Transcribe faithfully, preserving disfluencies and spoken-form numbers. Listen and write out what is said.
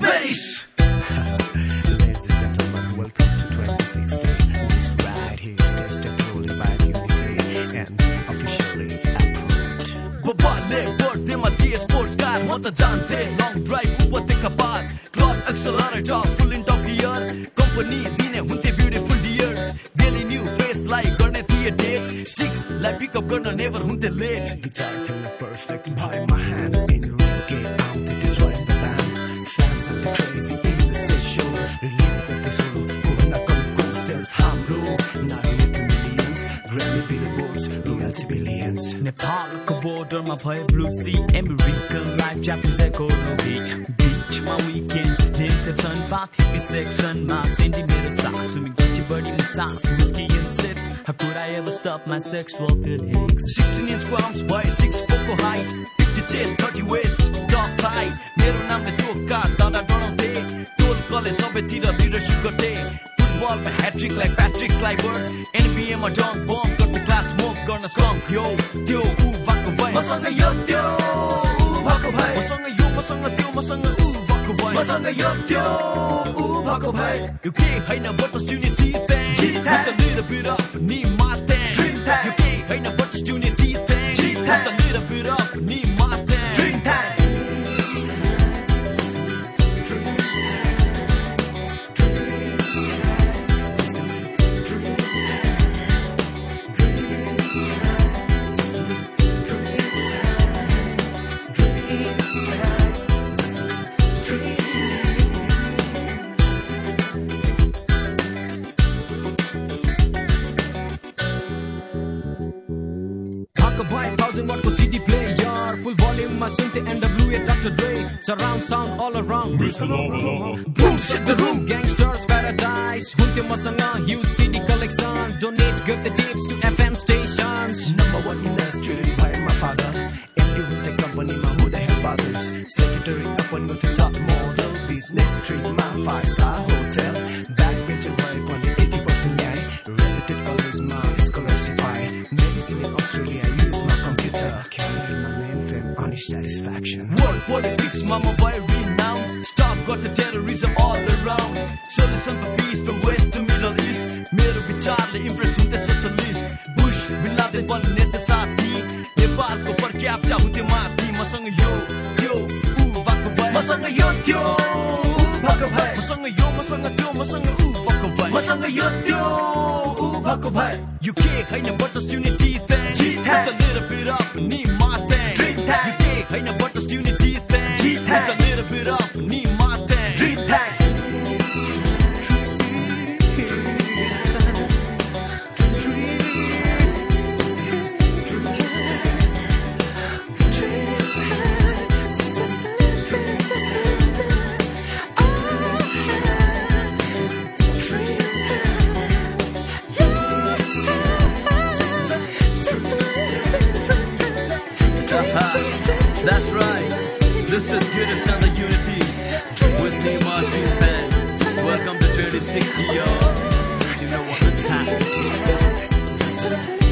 bass. Ladies and gentlemen, welcome to twenty sixteen. This ride here is tested totally by unity and officially approved. Babale birthday ma diye sports car म त जान्थे long drive उपत्यका पार clutch accelerator full in top gear company दिने हुन्थे beautiful dears daily new face like गर्ने थिए date chicks like pick up गर्न never हुन्थे late Guitar can perfect by my hand in room get out to join the band. Fans are the crazy in the stage show. Release the solo. Kuna cool sales hamro. Now you to millions. Grammy billboards, royalty billions. नेपालको बोर्डरमा भए blue sea American life Japanese economy बीचमा weekend लिन्थे सन पाथी सेक्सनमा Cindy मेरो साथ स्विमिङ पछि बढी massage whiskey and sips how could I ever stop my sexual feelings sixteen inch arms by six foot height fifty chest thirty waist tough thigh मेरो नामले चोका दादा डराउँथे टोल कलेज सबैतिर लिडरसिप गर्थे फुटबलमा ह्याट्रिक लाइक प्याट्रिक क्लाइबर्ट एनबिएमा डन बम गर्थे क्लास स्मोक गर्न स्कम्प यो त्यो ऊ भएको भए मसँग यो त्यो ऊ भएको भए मसँग यो मसँग त्यो मसँग ऊ भएको भए मसँग यो त्यो ऊ भएको भए यो के होइन but just unity thing with a little bit of need my thing you can't होइन but just unity thing with a little bit of need my thing dream time five thousand watt को C D player full volume मा सुन्थे N W A Doctor Dre surround sound all around boom shit the room gangsters paradise हुन्थ्यो मसँग huge C D collection donate गर्थे tips to F M stations Number one industries by my father. M D with the company ma who the hell bothers. Secretary up on with the top model. Business tree my five star hotel. Backbencher work on the eighty percent guy. Related colors my scholarship high. Medicine in Australia use my computer. Carrying my name fame on his satisfaction. World politics mama by renowned stop got the terrorism all around solution for peace from west to middle east मेरो विचारले impress हुन्थे socialist Bush bin Laden बन्ने नेता साथी नेपालको पर क्याप्चा हुन्थे माथि मसँग यो त्यो ऊ भएको भए मसँग यो त्यो ऊ भएको भए मसँग यो मसँग त्यो मसँग ऊ भएको भए मसँग यो त्यो ऊ भएको भए you can't होइन but just unity thing with a little bit of need my thing you can't होइन but just unity thing with a little bit of need my thing dream time That's right. This is Guitar Sound of Unity with Team Martin Penn. Welcome to twenty sixty, y'all. You know what? It's happening.